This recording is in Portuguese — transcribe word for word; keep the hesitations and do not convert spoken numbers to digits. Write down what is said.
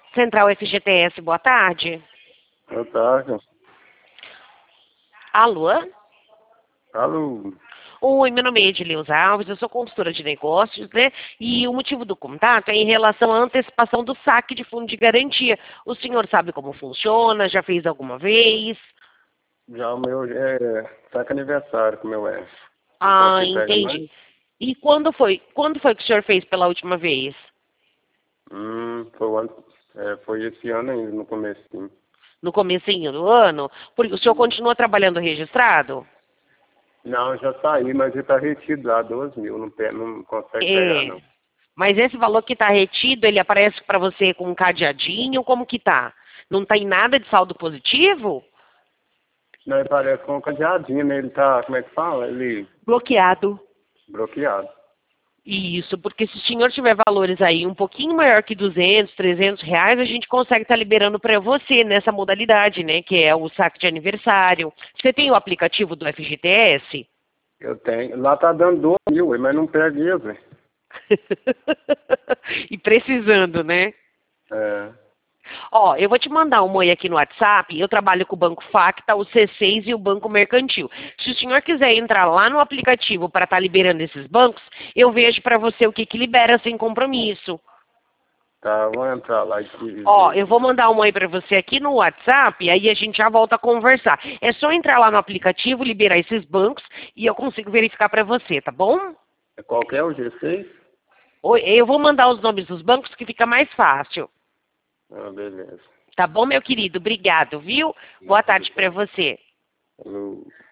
Central F G T S, boa tarde. Boa tarde. Alô? Alô. Oi, meu nome é Edileuza Alves, eu sou consultora de negócios, né? E o motivo do contato é em relação à antecipação do saque de fundo de garantia. O senhor sabe como funciona? Já fez alguma vez? Já o meu é saca aniversário com o meu F. Não Ah, posso ir pegar mais? entendi. E quando foi? Quando foi que o senhor fez pela última vez? Hum, foi, o ano, é, foi esse ano ainda, no comecinho. No comecinho do ano? Porque o senhor continua trabalhando registrado? Não, já saí, mas ele tá retido lá, doze mil, não, pe- não consegue pegar É. não. Mas esse valor que está retido, ele aparece para você com um cadeadinho? Como que tá? Não tem nada de saldo positivo? Não, ele parece com um cadeadinho, né? Ele tá, como é que fala? Ele Bloqueado. bloqueado. Isso, porque se o senhor tiver valores aí um pouquinho maior que duzentos, trezentos reais, a gente consegue estar liberando para você nessa modalidade, né? Que é o saque de aniversário. Você tem o aplicativo do F G T S? Eu tenho. Lá tá dando doze mil, ué, mas não pega isso, velho. E precisando, né? É. Ó, eu vou te mandar um oi aqui no WhatsApp. Eu trabalho com o Banco Facta, o C seis e o Banco Mercantil. Se o senhor quiser entrar lá no aplicativo para estar liberando esses bancos, eu vejo para você o que, que libera sem compromisso. Tá, vamos entrar lá e e Ó, ver eu aqui. vou mandar um oi para você aqui no WhatsApp, aí a gente já volta a conversar. É só entrar lá no aplicativo, liberar esses bancos e eu consigo verificar para você, tá bom? Qual que é o G seis? Oi, eu vou mandar os nomes dos bancos que fica mais fácil. Ah, beleza. Tá bom, meu querido? Obrigado, viu? Boa tarde para você. Alô.